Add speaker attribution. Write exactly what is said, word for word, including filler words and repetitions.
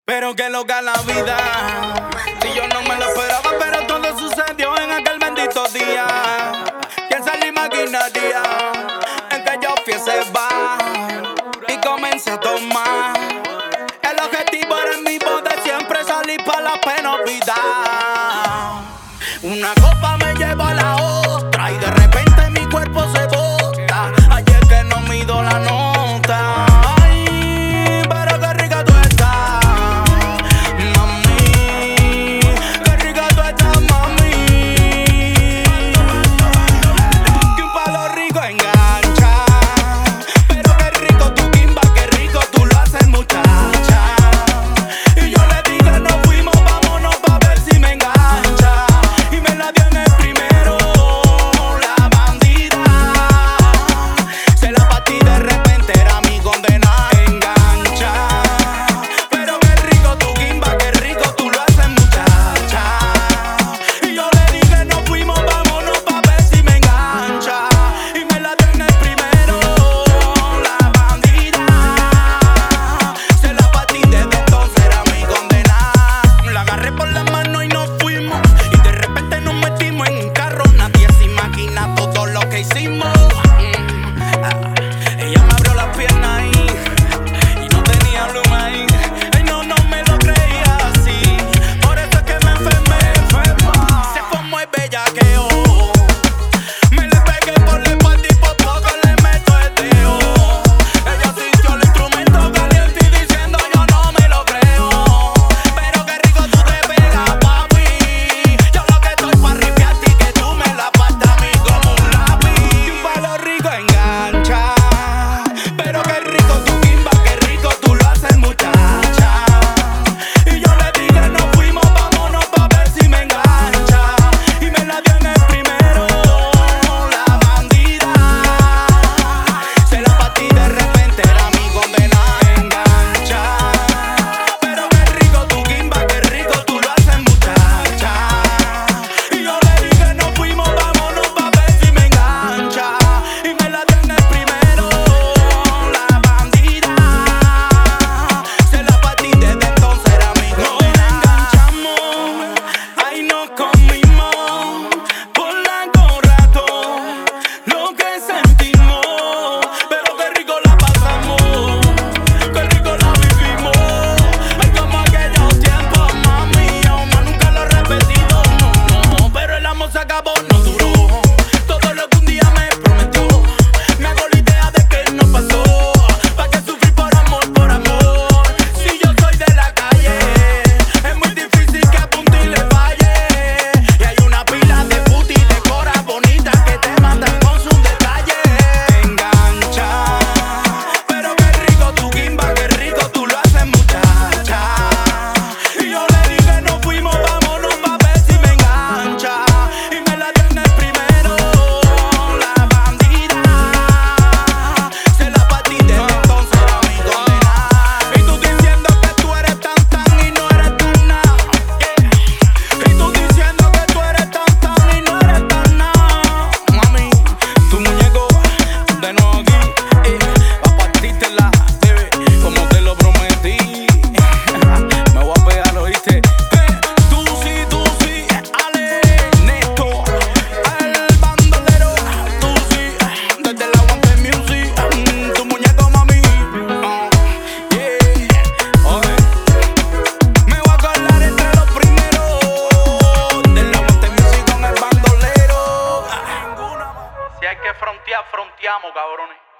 Speaker 1: Pero que loca la vida, si yo no me lo esperaba, pero todo sucedió en aquel bendito día. Piensa en la maquinaria en que yo fui ese bar y comencé a tomar. El objetivo era en mi boda siempre salir pa' la pena olvidar. Una copa me lleva a la otra y de repente mi cuerpo se bota. Ayer que no mido la nota. Ay, pero qué rica tú estás, mami. Qué rica tú estás, mami. Que un palo rico engancha. Pero qué rico tu quimba, qué rico tú lo haces, muchacha. Y yo le dije nos fuimos, vámonos pa' ver si me engancha. Y me la dio en el primero, la bandida. Se la partí de repente, era mi condena. Engancha. Pero qué rico tu quimba, qué rico tú lo haces, muchacha. Y yo le dije nos fuimos, vámonos pa' ver si me engancha. Y me la dio en el primero, la bandida. Se la partí desde entonces, era mi condena. La agarré por la mano y nos fuimos. Y de repente nos metimos en un carro. Nadie se imagina todo lo que hicimos. Mm, ah, Ella me abrió las piernas y, y no tenía pluma ahí. Ay, no, no me lo creía así. Por eso es que me enfermé, enferma. Se formó el bellaqueo. Me le pegué por la espalda y por poco le meto el dedo. Ella sintió el instrumento caliente y diciendo yo no me lo creo. Pero qué rico tú te pegas, papi. Yo lo que estoy pa' ripiarte y que tú me la pasas a mí como un lápiz. Un palo rico engancha. Pero qué rico tu quimba, qué rico tú lo haces, muchacha. Y yo le dije nos fuimos, vámonos pa' ver si me engancha. Y me la dio en el primero, la bandida. Se la partí de repente, era mi condena. Engancha. Pero qué rico tu quimba, qué rico tú lo haces, muchacha. Y yo le dije nos fuimos, vámonos pa' ver si me engancha. Y me la dio en el primero, la bandida. Se la partí desde entonces, era mi condena. Nos enganchamos, ahí nos comimos por largo rato lo que sentimos. Pero qué rico la pasamos, qué rico la vivimos. Ay, como aquellos tiempos, mami, yo más nunca lo he repetido, no, no. Pero el amor se acabó, no duró. Todo lo que un día me prometió, me hago la idea de que no pasó. ¿Pa' qué sufrir por amor, por amor? Si yo soy de la calle, es muy difícil que a punto y le falle. Y hay una pila de puti de cora bonita que te matan con sus detalles. Engancha. Pero qué rico tu quimba, qué rico tú lo haces, muchacha. Y yo le dije nos fuimos, vámonos pa' ver si me engancha. Y me la dio en el primero, la bandida. Se la partí desde entonces, era mi condena. Y tú diciendo que tú eres tan tan y no eres tan nada. Y tú diciendo que tú eres tan tan y no eres tan nada. Mami, tu muñeco de nuevo aquí, eh, pa' partírtela, bebé, como te lo prometí. Me voy a pegar, ¿oíste? Eh, tú sí, tú sí, Ale, Neto, el bandolero. Tú sí, desde la Aguante Music. Mm, tu muñeco, mami. Oh, yeah. Oye, me voy a colar entre los primeros del Aguante Music con el bandolero. Si hay que frontear, fronteamos, cabrones.